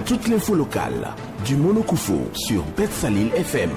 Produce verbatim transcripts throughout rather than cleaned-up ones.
toute l'info locale du Monokoufou sur Bet Salil F M.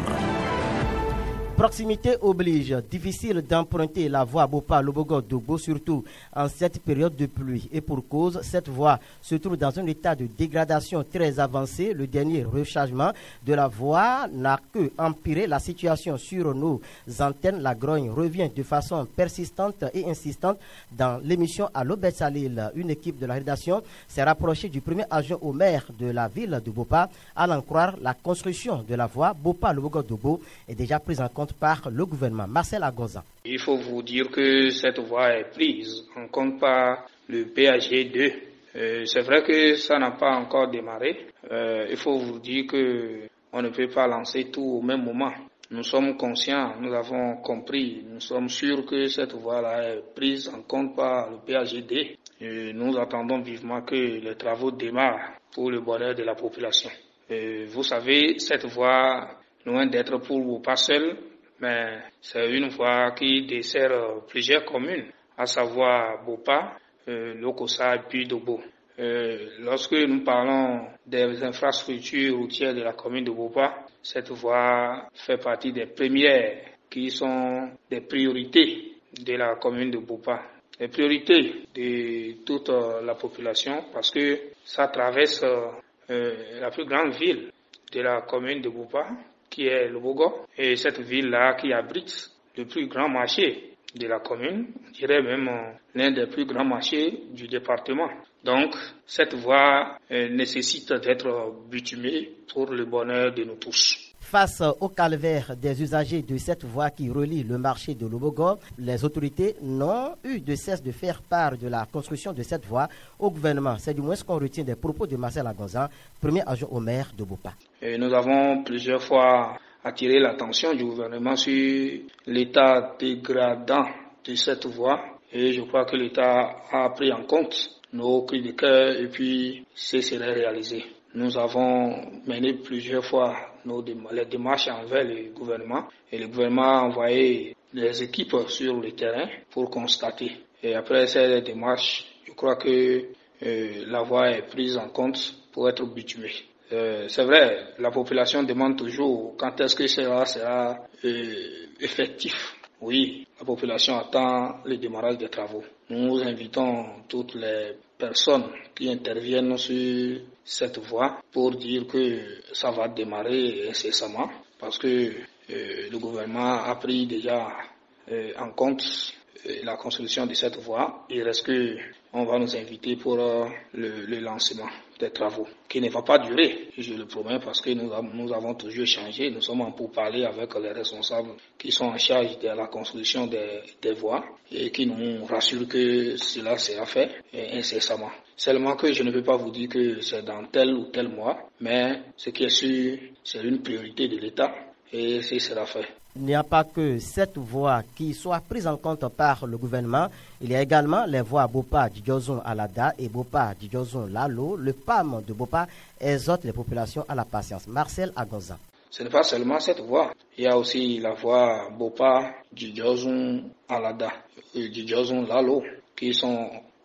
Proximité oblige, difficile d'emprunter la voie Bopa-Lobogo-Dogbo, surtout en cette période de pluie. Et pour cause, cette voie se trouve dans un état de dégradation très avancé. Le dernier rechargement de la voie n'a que empiré la situation sur nos antennes. La grogne revient de façon persistante et insistante dans l'émission à l'Obet Salil. Une équipe de la rédaction s'est rapprochée du premier agent au maire de la ville de Bopa. À l'en croire, la construction de la voie Bopa-Lobogo-Dogbo est déjà prise en compte par le gouvernement. Marcel Agonza. Il faut vous dire que cette voie est prise en compte par le P A G deux. Euh, c'est vrai que ça n'a pas encore démarré. Euh, il faut vous dire que on ne peut pas lancer tout au même moment. Nous sommes conscients, nous avons compris, nous sommes sûrs que cette voie-là est prise en compte par le P A G deux. Et nous attendons vivement que les travaux démarrent pour le bonheur de la population. Et vous savez, cette voie, loin d'être pour vous pas seul, mais c'est une voie qui dessert plusieurs communes, à savoir Bopa, euh, Lokossa et puis Dogbo. Euh, lorsque nous parlons des infrastructures routières de la commune de Bopa, cette voie fait partie des premières qui sont des priorités de la commune de Bopa. Les priorités de toute la population parce que ça traverse euh, la plus grande ville de la commune de Bopa, qui est Lobogo, et cette ville-là qui abrite le plus grand marché de la commune, on dirait même euh, l'un des plus grands marchés du département. Donc, cette voie euh, nécessite d'être bitumée pour le bonheur de nous tous. Face au calvaire des usagers de cette voie qui relie le marché de Lobogo, les autorités n'ont eu de cesse de faire part de la construction de cette voie au gouvernement. C'est du moins ce qu'on retient des propos de Marcel Agonza, premier adjoint au maire de Bopa. Et nous avons plusieurs fois attiré l'attention du gouvernement sur l'état dégradant de cette voie et je crois que l'État a pris en compte nos cris de cœur et puis ce serait réalisé. Nous avons mené plusieurs fois nos dém- les démarches envers le gouvernement et le gouvernement a envoyé des équipes sur le terrain pour constater. Et après ces démarches, je crois que euh, la voie est prise en compte pour être bitumée. Euh, c'est vrai, la population demande toujours quand est-ce que cela sera euh, effectif. Oui, la population attend le démarrage des travaux. Nous invitons toutes les personnes qui interviennent sur cette voie pour dire que ça va démarrer incessamment parce que euh, le gouvernement a pris déjà euh, en compte euh, la construction de cette voie. Il reste que on va nous inviter pour euh, le, le lancement des travaux, qui ne va pas durer, je le promets, parce que nous, nous avons toujours changé. Nous sommes en pourparlers avec les responsables qui sont en charge de la construction des, des voies et qui nous rassurent que cela sera fait incessamment. Seulement que je ne peux pas vous dire que c'est dans tel ou tel mois, mais ce qui est sûr, c'est une priorité de l'État et ce sera fait. Il n'y a pas que cette voie qui soit prise en compte par le gouvernement. Il y a également les voies Bopa Djozon Alada et Bopa Djozon Lalo. Le P A M de Bopa exhorte les populations à la patience. Marcel Agonza. Ce n'est pas seulement cette voie. Il y a aussi la voie Bopa Djozon Alada et Djozon Lalo qui sont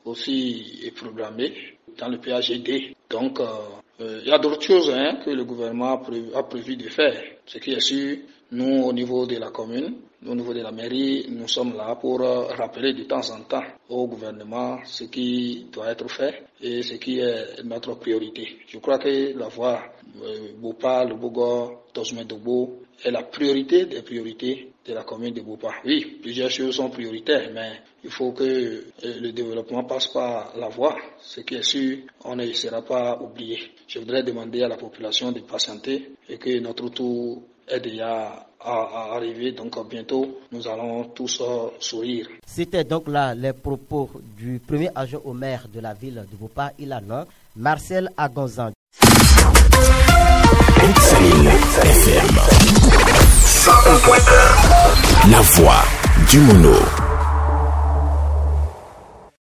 aussi programmées dans le P A G D. Donc, euh, euh, il y a d'autres choses hein, que le gouvernement a prévu, a prévu de faire. Ce qui est sûr, nous, au niveau de la commune, au niveau de la mairie, nous sommes là pour euh, rappeler de temps en temps au gouvernement ce qui doit être fait et ce qui est notre priorité. Je crois que la voie euh, Bopa, Lobogo, Dogbo est la priorité des priorités de la commune de Bopa. Oui, plusieurs choses sont prioritaires, mais il faut que euh, le développement passe par la voie. Ce qui est sûr, on ne sera pas oublié. Je voudrais demander à la population de patienter et que notre tour est déjà à, à arriver, donc bientôt nous allons tous euh, sourire. C'était donc là les propos du premier adjoint au maire de la ville de Bopa, Ilana, Marcel Agonzan. La voix du Mono.